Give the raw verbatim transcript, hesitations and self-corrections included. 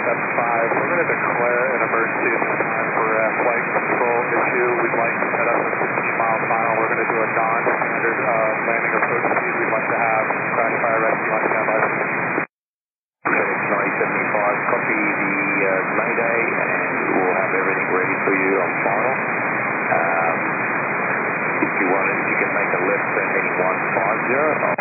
seven five. We're going to declare an emergency at this time for a flight control issue. We'd like to set up a fifteen mile final. We're going to do a non-standard uh, landing approach speed. We'd like to have crash fire rescue on standby. FedEx nine seventy-five, copy the uh, mayday, and we'll have everything ready for you on final. Um, if you wanted, if you can make a left turn heading one five zero.